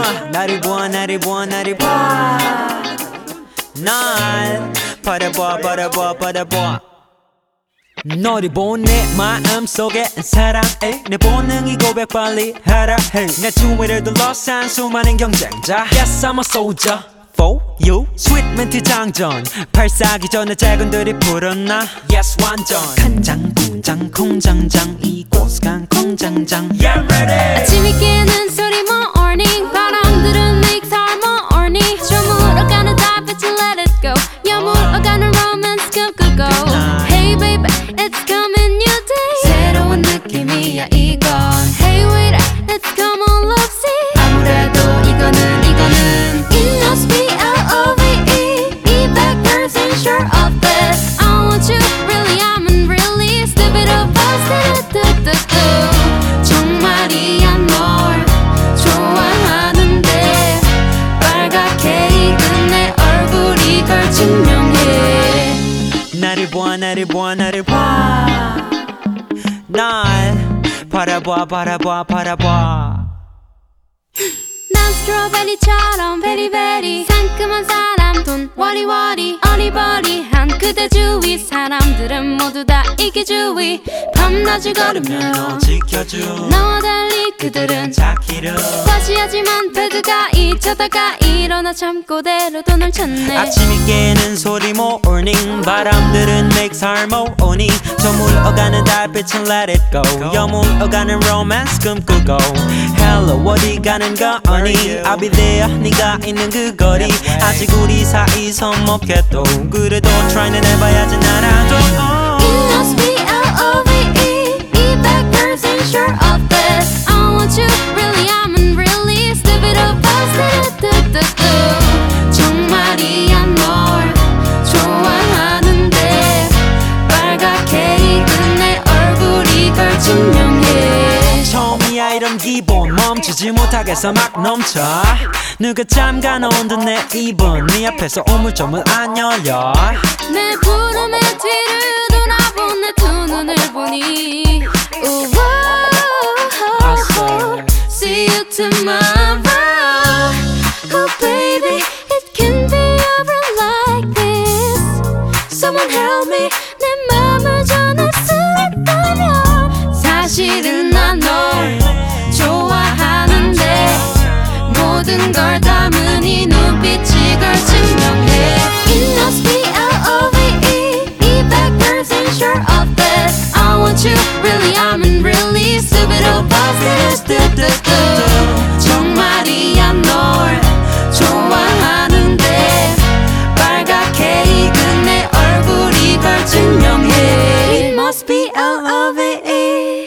나를 보아 나를 보아 나를 보아 날 바라보아 바라보아 바라보아 너를 본 내 마음속에 사랑해 내 본능이 고백 빨리 하라 해 내 주위를 둘러싼 수많은 경쟁자 Yes I'm a soldier for you 스윗 멘트 장전 발사기 전에 작은들이 불었나 Yes 완전 간장 공장 콩장장 이곳 간 콩장장 Yeah ready 아침이 깨는 소리 morning 바람들은 make time morning 저물어가는 달빛을 let it go 여물어가는 romance 꿈꾸고 Hey baby it's coming new day 새로운 느낌이야 이건 Hey wait let's come on love see 아무래도 이거는 It must be L-O-V-E 200% sure of this I want you really I'm really stupid of us 정말이야 널 좋아하는데 빨갛게 익은 내 얼굴이 걸 증명해 나를 보아 나를 보아 나를 보아 날 바라보아 바라보아 바라보아 난 스트로베리처럼 베리베리 상큼한 사람 돈 워리워리 어리버리한 그대 주위 사람들은 모두 다 이기주의 밤낮을 걸으며 너 지켜줘 너와 달리 그들은 자기를 과시하지만 배드가 잊혀다가 일어나 잠꼬대로도 널 찾네 아침이 깨는 소리 morning 바람들은 make harmony 저물어가는 달빛은 let it go 여물어가는 romance 꿈꾸고 Hello 어디 가는 거니 I'll be there 네가 있는 그 거리 아직 우리 사이 서먹해도 그래도 try는 해봐야지 나랑도 It must be L-O-V-E 200% sure of this I want you really I'm really stupid of us 정말이야 널 좋아하는데 빨갛게 익은 내 얼굴이 걸 증명해 처음이야 이런 기분 멈추지 못하겠어 막 넘쳐 누가 잠가놓은 듯 내 입은 네 앞에서 우물점은 안 열려 내 부름의 뒤를 돌아본 내 두 눈을 보니 See you tomorrow Oh baby it can be over like this Someone help me 내 맘을 전할 수 있다면 사실은 난 널 좋아하는데 모든 걸 담은 이 눈빛이 걸 증명해 It must be L-O-V-E 200% sure of this I want you really I'm really stupid about this 정말이야 널 좋아하는데 빨갛게 익은 내 얼굴이 걸 증명해 It must be L-O-V-E